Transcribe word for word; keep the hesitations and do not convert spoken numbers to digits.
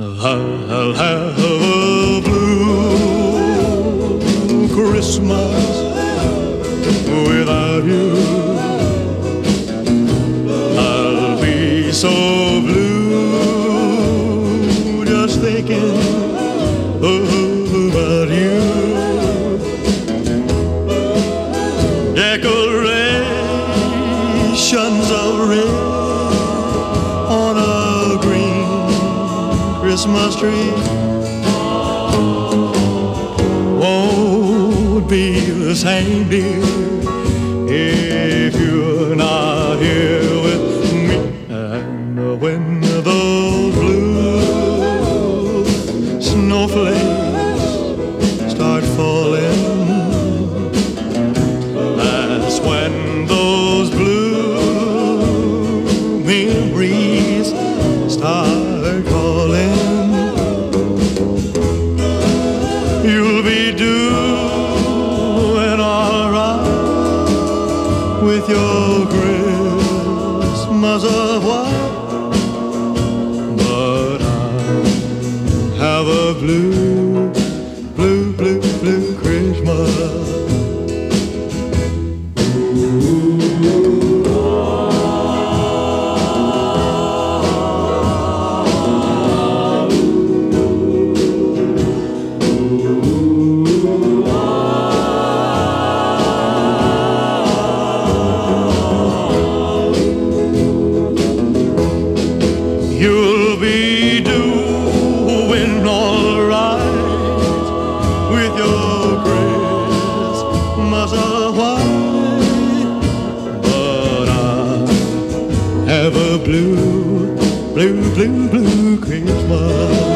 I'll have a blue Christmas without you. I'll be so blue just thinking about you. Decorations of red on a green Christmas tree won't be the same, dear, if you're not here with me. And when those blue snowflakes start falling, that's when those blue memories start calling. You'll be doing all right with your Christmas of white, but I have a blue, blue, blue, blue Christmas. You'll be doing all right with your Christmas of white, but I have a blue, blue, blue, blue Christmas.